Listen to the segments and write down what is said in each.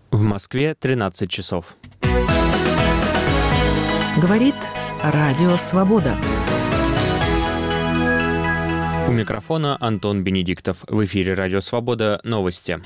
В Москве 13 часов. Говорит Радио Свобода. У микрофона Антон Бенедиктов. В эфире Радио Свобода. Новости.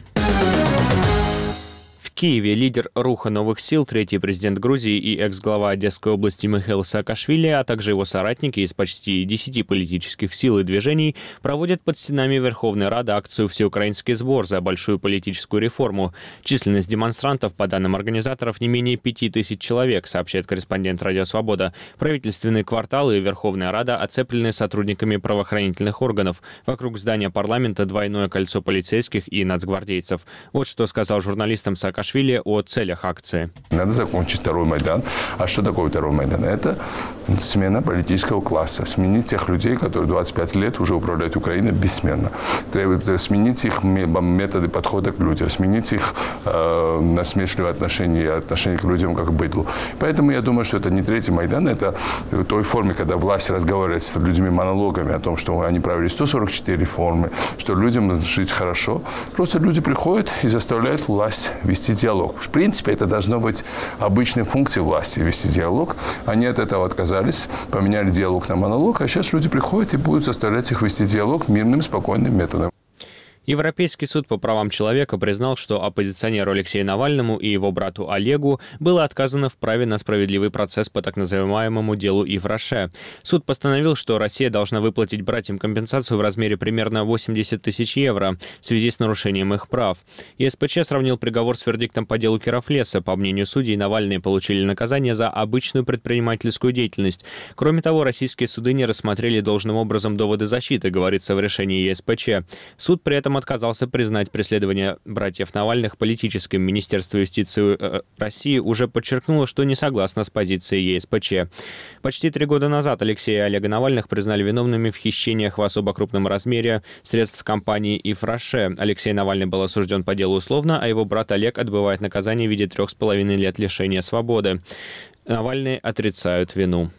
В Киеве лидер Руха новых сил, третий президент Грузии и экс-глава Одесской области Михаил Саакашвили, а также его соратники из почти 10 политических сил и движений проводят под стенами Верховной Рады акцию «Всеукраинский сбор за большую политическую реформу». Численность демонстрантов, по данным организаторов, не менее 5000 человек, сообщает корреспондент Радио Свобода. Правительственные кварталы и Верховная Рада оцеплены сотрудниками правоохранительных органов. Вокруг здания парламента двойное кольцо полицейских и нацгвардейцев. Вот что сказал журналистам Саакашвили о целях акции. Надо закончить второй Майдан. А что такое второй Майдан? Это смена политического класса. Сменить тех людей, которые 25 лет уже управляют Украиной бессменно. Требует сменить их методы подхода к людям, сменить их насмешливое отношение к людям как к быдлу. Поэтому я думаю, что это не третий Майдан, это в той форме, когда власть разговаривает с людьми монологами о том, что они провели 144 реформы, что людям надо жить хорошо. Просто люди приходят и заставляют власть вести диалог. В принципе, это должно быть обычной функцией власти вести диалог. Они от этого отказались, поменяли диалог на монолог, а сейчас люди приходят и будут заставлять их вести диалог мирным, спокойным методом. Европейский суд по правам человека признал, что оппозиционеру Алексею Навальному и его брату Олегу было отказано в праве на справедливый процесс по так называемому делу Ив Роше. Суд постановил, что Россия должна выплатить братьям компенсацию в размере примерно 80 тысяч евро в связи с нарушением их прав. ЕСПЧ сравнил приговор с вердиктом по делу Кирафлеса. По мнению судей, Навальные получили наказание за обычную предпринимательскую деятельность. Кроме того, российские суды не рассмотрели должным образом доводы защиты, говорится в решении ЕСПЧ. Суд при этом отказался признать преследование братьев Навальных политическим. Министерство юстиции России уже подчеркнуло, что не согласно с позицией ЕСПЧ. Почти 3 года назад Алексея и Олега Навальных признали виновными в хищениях в особо крупном размере средств компании Ив Роше. Алексей Навальный был осужден по делу условно, а его брат Олег отбывает наказание в виде 3,5 лет лишения свободы. Навальные отрицают вину.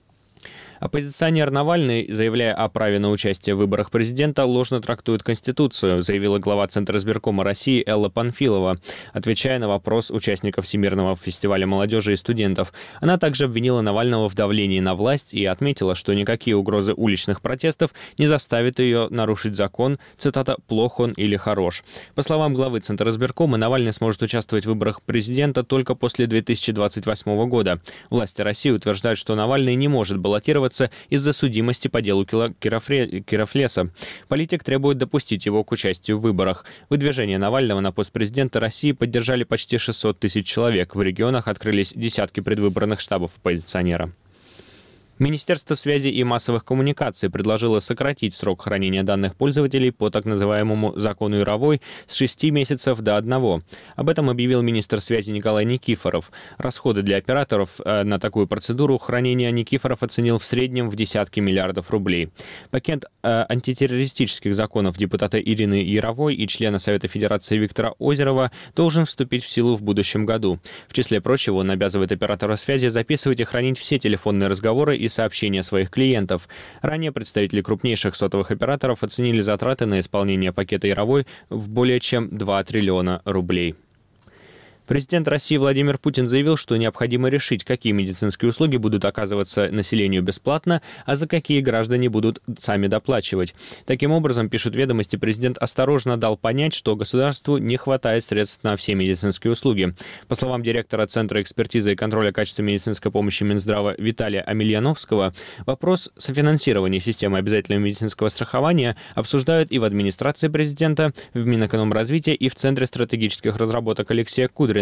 Оппозиционер Навальный, заявляя о праве на участие в выборах президента, ложно трактует Конституцию, заявила глава Центра избиркома России Элла Панфилова, отвечая на вопрос участников Всемирного фестиваля молодежи и студентов. Она также обвинила Навального в давлении на власть и отметила, что никакие угрозы уличных протестов не заставят ее нарушить закон, цитата, «плох он или хорош». По словам главы Центра избиркома, Навальный сможет участвовать в выборах президента только после 2028 года. Власти России утверждают, что Навальный не может баллотироваться из-за судимости по делу Кирафлеса. Политик требует допустить его к участию в выборах. Выдвижение Навального на пост президента России поддержали почти 600 тысяч человек. В регионах открылись десятки предвыборных штабов оппозиционера. Министерство связи и массовых коммуникаций предложило сократить срок хранения данных пользователей по так называемому закону Яровой с 6 месяцев до 1. Об этом объявил министр связи Николай Никифоров. Расходы для операторов на такую процедуру хранения Никифоров оценил в среднем в десятки миллиардов рублей. Пакет антитеррористических законов депутата Ирины Яровой и члена Совета Федерации Виктора Озерова должен вступить в силу в будущем году. В числе прочего, он обязывает оператора связи записывать и хранить все телефонные разговоры и сообщения своих клиентов. Ранее представители крупнейших сотовых операторов оценили затраты на исполнение пакета Яровой в более чем 2 триллиона рублей. Президент России Владимир Путин заявил, что необходимо решить, какие медицинские услуги будут оказываться населению бесплатно, а за какие граждане будут сами доплачивать. Таким образом, пишут «Ведомости», президент осторожно дал понять, что государству не хватает средств на все медицинские услуги. По словам директора Центра экспертизы и контроля качества медицинской помощи Минздрава Виталия Амельяновского, вопрос софинансирования системы обязательного медицинского страхования обсуждают и в администрации президента, в Минэкономразвития и в Центре стратегических разработок Алексея Кудрина.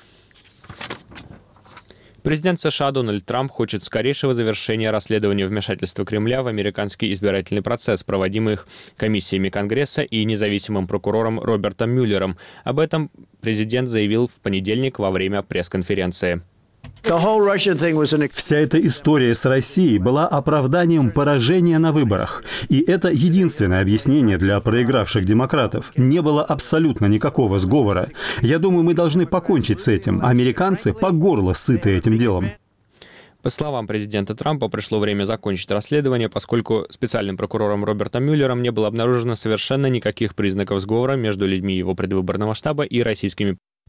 Президент США Дональд Трамп хочет скорейшего завершения расследования вмешательства Кремля в американский избирательный процесс, проводимых комиссиями Конгресса и независимым прокурором Робертом Мюллером. Об этом президент заявил в понедельник во время пресс-конференции. Вся эта история с Россией была оправданием поражения на выборах. И это единственное объяснение для проигравших демократов. Не было абсолютно никакого сговора. Я думаю, мы должны покончить с этим. Американцы по горло сыты этим делом. По словам президента Трампа, пришло время закончить расследование, поскольку специальным прокурором Робертом Мюллером не было обнаружено совершенно никаких признаков сговора между людьми его предвыборного штаба и российскими